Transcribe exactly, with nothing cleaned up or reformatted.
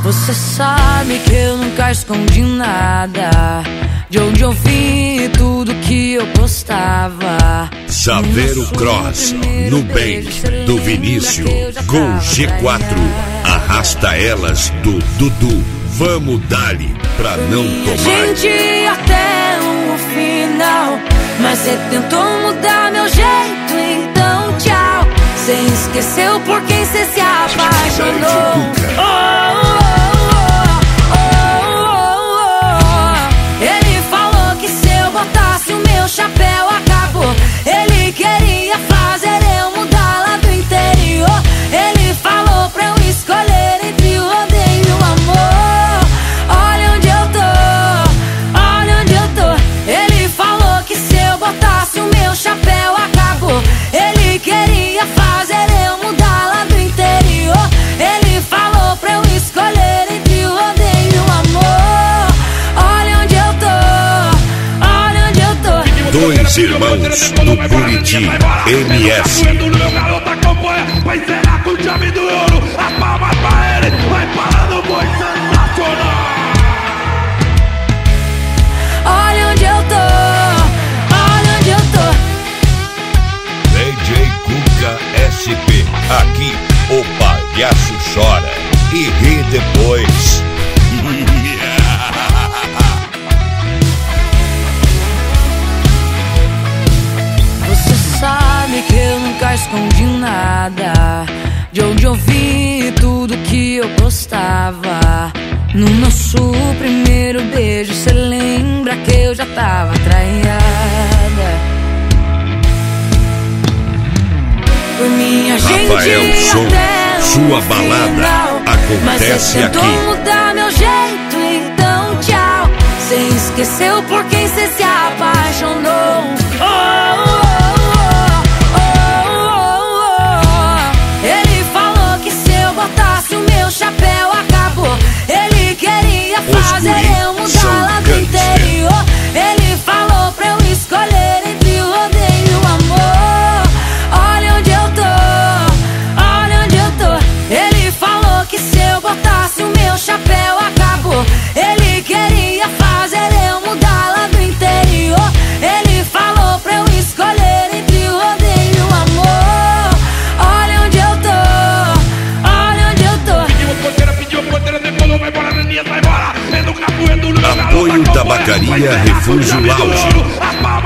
Você sabe que eu nunca escondi nada, de onde eu vim, tudo que eu postava. Saveiro Cross, Nubank, do Vinícius, com G quatro, Arrasta Elas, do Dudu. Vamos dali pra não tomar. Gente, até o final, mas você tentou mudar meu jeito, então tchau. Você esqueceu por quem você se apaixonou. Oh, oh, oh, oh, oh. Ele falou que se eu botasse o meu chapéu acabou. Ele queria fazer eu mudar lá do interior. Ele falou pra eu escolher entre o odeio e o amor. Olha onde eu tô, olha onde eu tô. Ele falou que se eu botasse o meu chapéu acabou. Ele queria fazer eu mudar lá do interior. Ele falou pra eu escolher entre o odeio e o amor. Olha onde eu tô, olha onde eu tô. Dois irmãos do Buriti, M S. Vai zerar com chave do ouro. As palmas pra ele, vai parando, foi sensacional. Olha onde eu tô, olha onde eu tô. D J Cuca S P, aqui o palhaço chora e ri depois. Você sabe que eu nunca escondi nada, de onde eu vim, tudo que eu postava. No nosso primeiro beijo, cê lembra que eu já tava traiada. Por minha gente Rafael Som, até sua o balada final, acontece mas cê tentou aqui. mudar meu jeito, então tchau. Cê esqueceu por quem cê se apaixonou. Oh, oh, oh, oh, oh. Ele falou que se eu botasse o meu chapéu acabou. Ele queria fazer eu mudar lá do interior. Ele falou pra eu escolher entre o odeio e o amor. Olha onde eu tô, olha onde eu tô. Ele falou que se eu botasse o meu chapéu acabou. Ele queria fazer eu mudar lá do interior. Ele falou pra eu escolher entre o odeio e o amor. Olha onde eu tô, olha onde eu tô. Apoio Tabacaria Refúgio Lounge.